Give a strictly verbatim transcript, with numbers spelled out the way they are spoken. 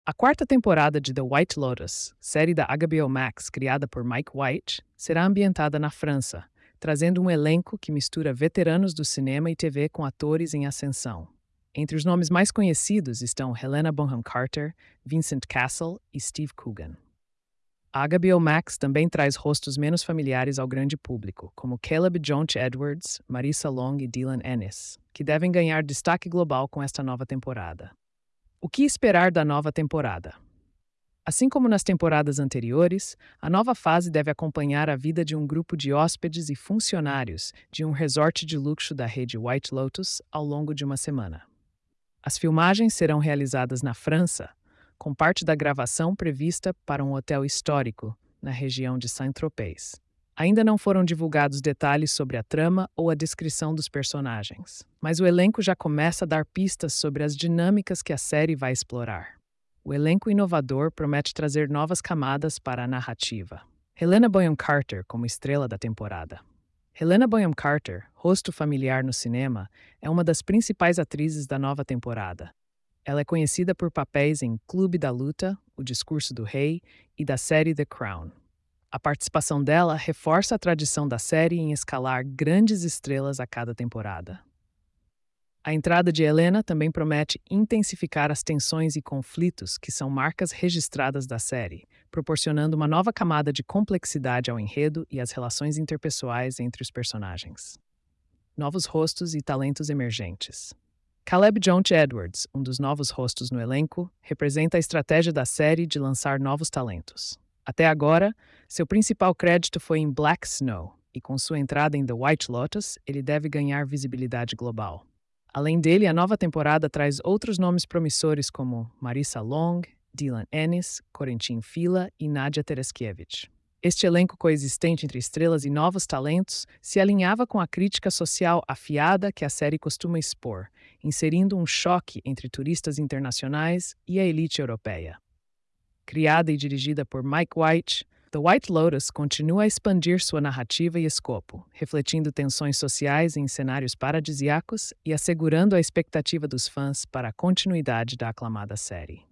A quarta temporada de The White Lotus, série da H B O Max criada por Mike White, será ambientada na França, trazendo um elenco que mistura veteranos do cinema e T V com atores em ascensão. Entre os nomes mais conhecidos estão Helena Bonham Carter, Vincent Cassel e Steve Coogan. A H B O Max também traz rostos menos familiares ao grande público, como Caleb Jonch Edwards, Marissa Long e Dylan Ennis, que devem ganhar destaque global com esta nova temporada. O que esperar da nova temporada? Assim como nas temporadas anteriores, a nova fase deve acompanhar a vida de um grupo de hóspedes e funcionários de um resort de luxo da rede White Lotus ao longo de uma semana. As filmagens serão realizadas na França, com parte da gravação prevista para um hotel histórico na região de Saint-Tropez. Ainda não foram divulgados detalhes sobre a trama ou a descrição dos personagens, mas o elenco já começa a dar pistas sobre as dinâmicas que a série vai explorar. O elenco inovador promete trazer novas camadas para a narrativa. Helena Bonham Carter como estrela da temporada. Helena Bonham Carter, rosto familiar no cinema, é uma das principais atrizes da nova temporada. Ela é conhecida por papéis em Clube da Luta, O Discurso do Rei e da série The Crown. A participação dela reforça a tradição da série em escalar grandes estrelas a cada temporada. A entrada de Helena também promete intensificar as tensões e conflitos que são marcas registradas da série, proporcionando uma nova camada de complexidade ao enredo e às relações interpessoais entre os personagens. Novos rostos e talentos emergentes. Caleb Jonch Edwards, um dos novos rostos no elenco, representa a estratégia da série de lançar novos talentos. Até agora, seu principal crédito foi em Black Snow, e com sua entrada em The White Lotus, ele deve ganhar visibilidade global. Além dele, a nova temporada traz outros nomes promissores como Marissa Long, Dylan Ennis, Corentin Fila e Nadia Tereskevich. Este elenco coexistente entre estrelas e novos talentos se alinhava com a crítica social afiada que a série costuma expor, inserindo um choque entre turistas internacionais e a elite europeia. Criada e dirigida por Mike White, The White Lotus continua a expandir sua narrativa e escopo, refletindo tensões sociais em cenários paradisíacos e assegurando a expectativa dos fãs para a continuidade da aclamada série.